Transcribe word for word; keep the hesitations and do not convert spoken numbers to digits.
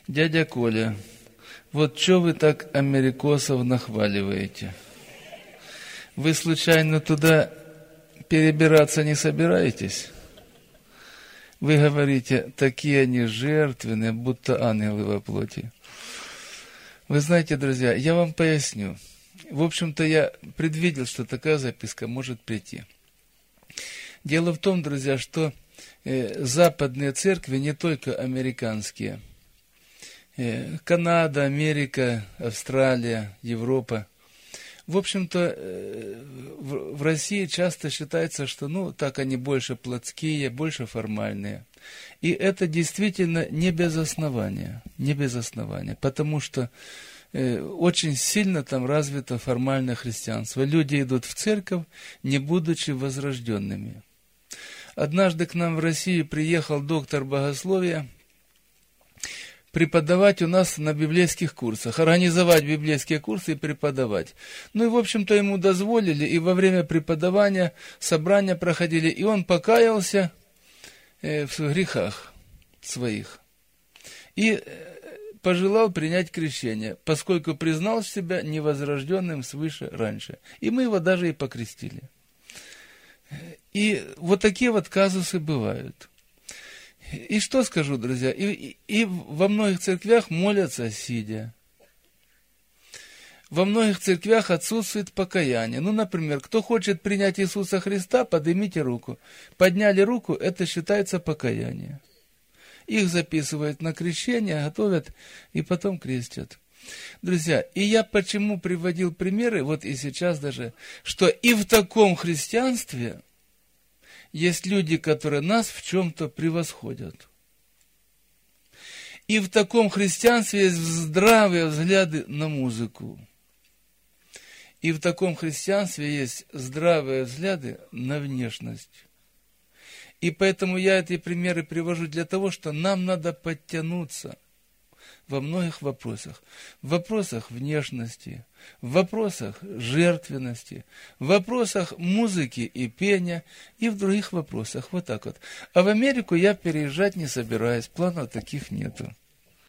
Дядя Коля, вот что вы так америкосов нахваливаете? Вы случайно туда перебираться не собираетесь? Вы говорите, такие они жертвенные, будто ангелы во плоти. Вы знаете, друзья, я вам поясню. В общем-то, я предвидел, что такая записка может прийти. Дело в том, друзья, что э, западные церкви, не только американские, э, Канада, Америка, Австралия, Европа, в общем-то, э, в, в России часто считается, что, ну, так они больше плотские, больше формальные. И это действительно не без основания, не без основания, потому что э, очень сильно там развито формальное христианство. Люди идут в церковь, не будучи возрожденными. Однажды к нам в Россию приехал доктор богословия преподавать у нас на библейских курсах, организовать библейские курсы и преподавать. Ну и, в общем-то, ему дозволили, и во время преподавания собрания проходили, и он покаялся э, в грехах своих и пожелал принять крещение, поскольку признал себя невозрожденным свыше раньше. И мы его даже и покрестили. И вот такие вот казусы бывают. И что скажу, друзья, и, и, и во многих церквях молятся сидя. Во многих церквях отсутствует покаяние. Ну, например, кто хочет принять Иисуса Христа, поднимите руку. Подняли руку, это считается покаяние. Их записывают на крещение, готовят и потом крестят. Друзья, и я почему приводил примеры, вот и сейчас даже, что и в таком христианстве есть люди, которые нас в чем-то превосходят. И в таком христианстве есть здравые взгляды на музыку. И в таком христианстве есть здравые взгляды на внешность. И поэтому я эти примеры привожу для того, что нам надо подтянуться во многих вопросах. В вопросах внешности, в вопросах жертвенности, в вопросах музыки и пения и в других вопросах. Вот так вот. А в Америку я переезжать не собираюсь, планов таких нету.